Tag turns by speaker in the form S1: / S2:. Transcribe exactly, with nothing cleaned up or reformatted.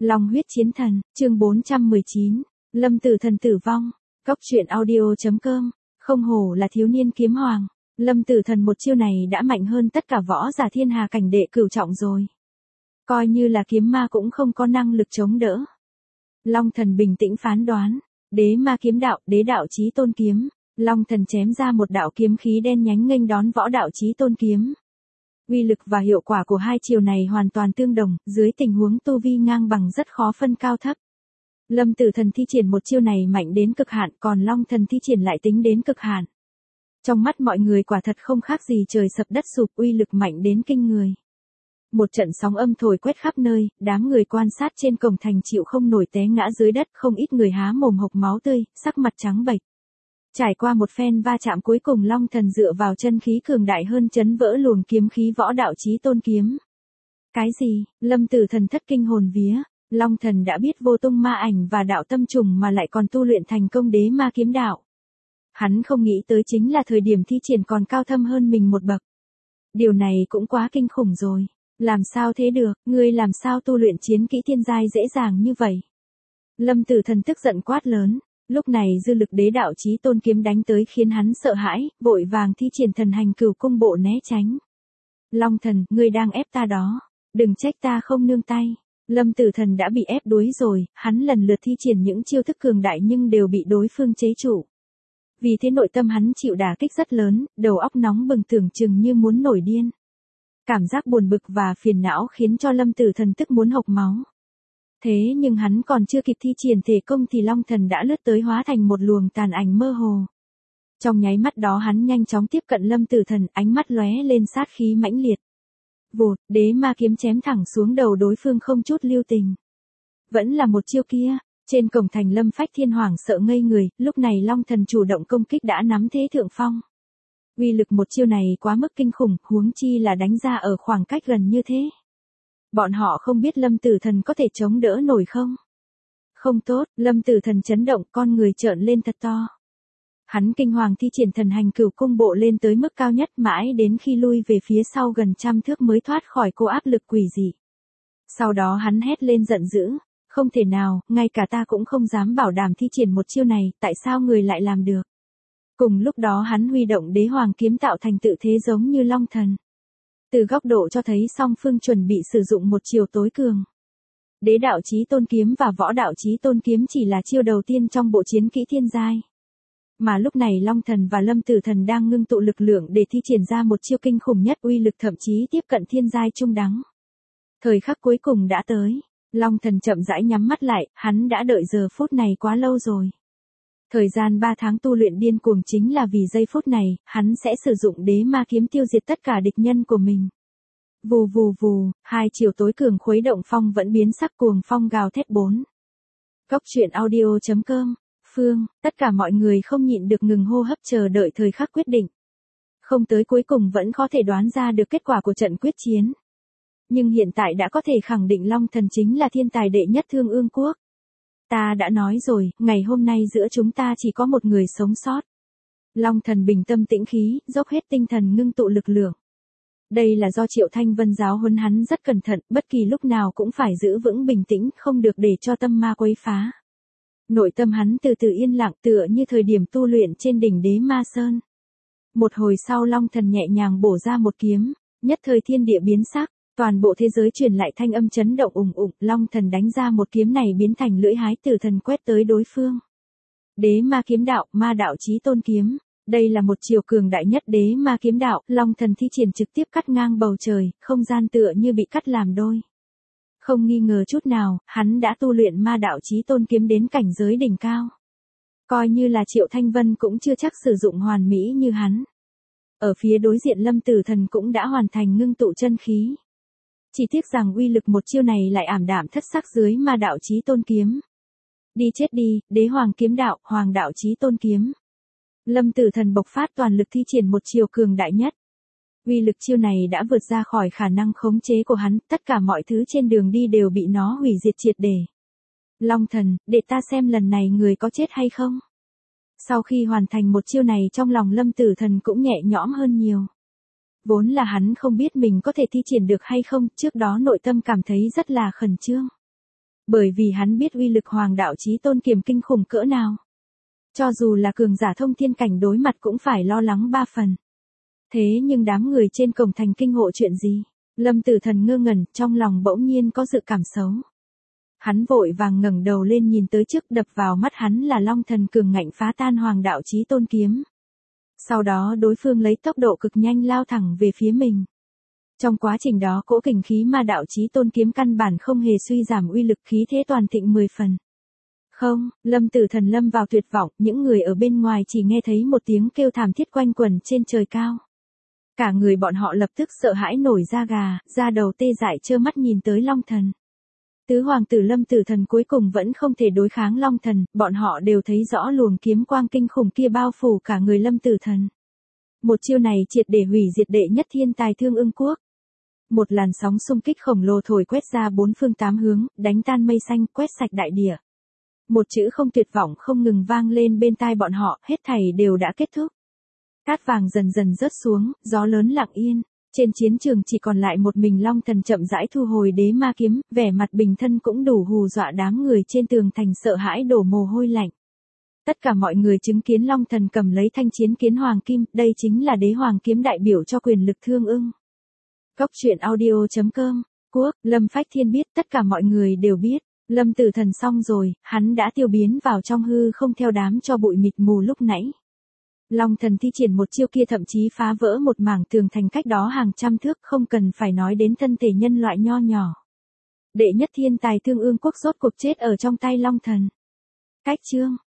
S1: Long huyết chiến thần, chương bốn trăm mười chín, Lâm Tử Thần tử vong. Cốc truyện audio chấm com, không hổ là thiếu niên kiếm hoàng. Lâm Tử Thần một chiêu này đã mạnh hơn tất cả võ giả thiên hà cảnh đệ cửu trọng rồi. Coi như là kiếm ma cũng không có năng lực chống đỡ. Long Thần bình tĩnh phán đoán, đế ma kiếm đạo, đế đạo chí tôn kiếm. Long Thần chém ra một đạo kiếm khí đen nhánh nghênh đón võ đạo chí tôn kiếm. Uy lực và hiệu quả của hai chiều này hoàn toàn tương đồng, dưới tình huống tu vi ngang bằng rất khó phân cao thấp. Lâm Tử Thần thi triển một chiêu này mạnh đến cực hạn, còn Long Thần thi triển lại tính đến cực hạn. Trong mắt mọi người quả thật không khác gì trời sập đất sụp, uy lực mạnh đến kinh người. Một trận sóng âm thổi quét khắp nơi, đám người quan sát trên cổng thành chịu không nổi té ngã dưới đất, không ít người há mồm hộc máu tươi, sắc mặt trắng bệch. Trải qua một phen va chạm cuối cùng Long Thần dựa vào chân khí cường đại hơn chấn vỡ luồng kiếm khí võ đạo chí tôn kiếm. Cái gì? Lâm Tử Thần thất kinh hồn vía. Long Thần đã biết vô tung ma ảnh và đạo tâm trùng mà lại còn tu luyện thành công đế ma kiếm đạo. Hắn không nghĩ tới chính là thời điểm thi triển còn cao thâm hơn mình một bậc. Điều này cũng quá kinh khủng rồi. Làm sao thế được, ngươi làm sao tu luyện chiến kỹ thiên giai dễ dàng như vậy? Lâm Tử Thần tức giận quát lớn. Lúc này dư lực đế đạo chí tôn kiếm đánh tới khiến hắn sợ hãi, vội vàng thi triển thần hành cửu cung bộ né tránh. Long Thần, ngươi đang ép ta đó. Đừng trách ta không nương tay. Lâm Tử Thần đã bị ép đuối rồi, hắn lần lượt thi triển những chiêu thức cường đại nhưng đều bị đối phương chế trụ. Vì thế nội tâm hắn chịu đả kích rất lớn, đầu óc nóng bừng tưởng chừng như muốn nổi điên. Cảm giác buồn bực và phiền não khiến cho Lâm Tử Thần tức muốn hộc máu. Thế nhưng hắn còn chưa kịp thi triển thể công thì Long Thần đã lướt tới hóa thành một luồng tàn ảnh mơ hồ. Trong nháy mắt đó hắn nhanh chóng tiếp cận Lâm Tử Thần, ánh mắt lóe lên sát khí mãnh liệt. Vụt, đế ma kiếm chém thẳng xuống đầu đối phương không chút lưu tình. Vẫn là một chiêu kia, trên cổng thành Lâm Phách Thiên hoảng sợ ngây người, lúc này Long Thần chủ động công kích đã nắm thế thượng phong. Uy lực một chiêu này quá mức kinh khủng, huống chi là đánh ra ở khoảng cách gần như thế. Bọn họ không biết Lâm Tử Thần có thể chống đỡ nổi không? Không tốt, Lâm Tử Thần chấn động, con người trợn lên thật to. Hắn kinh hoàng thi triển thần hành cửu cung bộ lên tới mức cao nhất mãi đến khi lui về phía sau gần trăm thước mới thoát khỏi cô áp lực quỷ dị. Sau đó hắn hét lên giận dữ, không thể nào, ngay cả ta cũng không dám bảo đảm thi triển một chiêu này, tại sao người lại làm được? Cùng lúc đó hắn huy động đế hoàng kiếm tạo thành tự thế giống như Long Thần. Từ góc độ cho thấy song phương chuẩn bị sử dụng một chiều tối cường. Đế đạo chí tôn kiếm và võ đạo chí tôn kiếm chỉ là chiêu đầu tiên trong bộ chiến kỹ thiên giai. Mà lúc này Long Thần và Lâm Tử Thần đang ngưng tụ lực lượng để thi triển ra một chiêu kinh khủng nhất, uy lực thậm chí tiếp cận thiên giai trung đẳng. Thời khắc cuối cùng đã tới. Long Thần chậm rãi nhắm mắt lại, hắn đã đợi giờ phút này quá lâu rồi. Thời gian ba tháng tu luyện điên cuồng chính là vì giây phút này, hắn sẽ sử dụng đế ma kiếm tiêu diệt tất cả địch nhân của mình. Vù vù vù, hai chiều tối cường khuấy động phong vẫn biến sắc cuồng phong gào thét bốn. Cốc truyện audio chấm com, Phương, tất cả mọi người không nhịn được ngừng hô hấp chờ đợi thời khắc quyết định. Không tới cuối cùng vẫn có thể đoán ra được kết quả của trận quyết chiến. Nhưng hiện tại đã có thể khẳng định Long Thần chính là thiên tài đệ nhất Thương Ương Quốc. Ta đã nói rồi, ngày hôm nay giữa chúng ta chỉ có một người sống sót. Long Thần bình tâm tĩnh khí, dốc hết tinh thần ngưng tụ lực lượng. Đây là do Triệu Thanh Vân giáo huấn hắn rất cẩn thận, bất kỳ lúc nào cũng phải giữ vững bình tĩnh, không được để cho tâm ma quấy phá. Nội tâm hắn từ từ yên lặng tựa như thời điểm tu luyện trên đỉnh đế ma sơn. Một hồi sau Long Thần nhẹ nhàng bổ ra một kiếm, nhất thời thiên địa biến sắc. Toàn bộ thế giới truyền lại thanh âm chấn động ùng ùng, Long Thần đánh ra một kiếm này biến thành lưỡi hái tử thần quét tới đối phương. Đế ma kiếm đạo, ma đạo chí tôn kiếm, đây là một chiều cường đại nhất đế ma kiếm đạo, Long Thần thi triển trực tiếp cắt ngang bầu trời, không gian tựa như bị cắt làm đôi. Không nghi ngờ chút nào, hắn đã tu luyện ma đạo chí tôn kiếm đến cảnh giới đỉnh cao. Coi như là Triệu Thanh Vân cũng chưa chắc sử dụng hoàn mỹ như hắn. Ở phía đối diện Lâm Tử Thần cũng đã hoàn thành ngưng tụ chân khí. Chỉ tiếc rằng uy lực một chiêu này lại ảm đạm thất sắc dưới ma đạo chí tôn kiếm. Đi chết đi, đế hoàng kiếm đạo, hoàng đạo chí tôn kiếm. Lâm Tử Thần bộc phát toàn lực thi triển một chiều cường đại nhất. Uy lực chiêu này đã vượt ra khỏi khả năng khống chế của hắn, tất cả mọi thứ trên đường đi đều bị nó hủy diệt triệt để. Long Thần, để ta xem lần này người có chết hay không. Sau khi hoàn thành một chiêu này trong lòng Lâm Tử Thần cũng nhẹ nhõm hơn nhiều. Vốn là hắn không biết mình có thể thi triển được hay không, trước đó nội tâm cảm thấy rất là khẩn trương. Bởi vì hắn biết uy lực Hoàng đạo chí tôn kiếm kinh khủng cỡ nào. Cho dù là cường giả thông thiên cảnh đối mặt cũng phải lo lắng ba phần. Thế nhưng đám người trên cổng thành kinh hộ chuyện gì? Lâm Tử Thần ngơ ngẩn, trong lòng bỗng nhiên có dự cảm xấu. Hắn vội vàng ngẩng đầu lên nhìn tới trước, đập vào mắt hắn là Long Thần cường ngạnh phá tan Hoàng đạo chí tôn kiếm. Sau đó đối phương lấy tốc độ cực nhanh lao thẳng về phía mình. Trong quá trình đó cỗ kình khí ma đạo chí tôn kiếm căn bản không hề suy giảm uy lực, khí thế toàn thịnh mười phần. Không, Lâm Tử Thần lâm vào tuyệt vọng, những người ở bên ngoài chỉ nghe thấy một tiếng kêu thảm thiết quanh quẩn trên trời cao. Cả người bọn họ lập tức sợ hãi nổi da gà, da đầu tê dại trơ mắt nhìn tới Long Thần. Tứ hoàng tử Lâm Tử Thần cuối cùng vẫn không thể đối kháng Long Thần, bọn họ đều thấy rõ luồng kiếm quang kinh khủng kia bao phủ cả người Lâm Tử Thần. Một chiêu này triệt để hủy diệt đệ nhất thiên tài Thương Ưng Quốc. Một làn sóng xung kích khổng lồ thổi quét ra bốn phương tám hướng, đánh tan mây xanh, quét sạch đại địa. Một chữ không tuyệt vọng không ngừng vang lên bên tai bọn họ, hết thảy đều đã kết thúc. Cát vàng dần dần rớt xuống, gió lớn lặng yên. Trên chiến trường chỉ còn lại một mình Long Thần chậm rãi thu hồi đế ma kiếm, vẻ mặt bình thân cũng đủ hù dọa đám người trên tường thành sợ hãi đổ mồ hôi lạnh. Tất cả mọi người chứng kiến Long Thần cầm lấy thanh chiến kiến hoàng kim, đây chính là đế hoàng kiếm đại biểu cho quyền lực Thương Ưng. Cốc truyện audio chấm com, Quốc, Lâm Phách Thiên biết, tất cả mọi người đều biết, Lâm Tử Thần xong rồi, hắn đã tiêu biến vào trong hư không theo đám cho bụi mịt mù lúc nãy. Long Thần thi triển một chiêu kia thậm chí phá vỡ một mảng tường thành cách đó hàng trăm thước, không cần phải nói đến thân thể nhân loại nho nhỏ. Đệ nhất thiên tài Thương Ưng Quốc rốt cuộc chết ở trong tay Long Thần. Cách chương